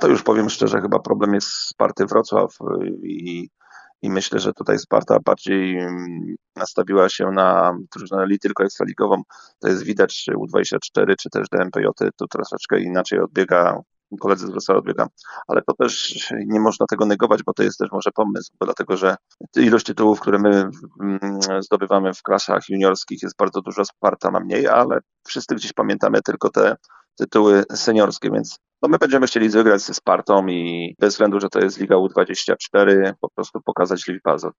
to już powiem szczerze, chyba problem jest Sparty Wrocław i, i myślę, że tutaj Sparta bardziej nastawiła się na drużynę li tylko ekstraligową. To jest widać, czy U24, czy też DMPJ to troszeczkę inaczej odbiega, koledzy z Wrocławia odbiega, ale to też nie można tego negować, bo to jest też może pomysł, bo dlatego, że ilość tytułów, które my zdobywamy w klasach juniorskich jest bardzo duża, Sparta ma mniej, ale wszyscy gdzieś pamiętamy tylko te tytuły seniorskie, więc no my będziemy chcieli wygrać ze Spartą i bez względu, że to jest Liga U24, po prostu pokazać Liwi Pazol.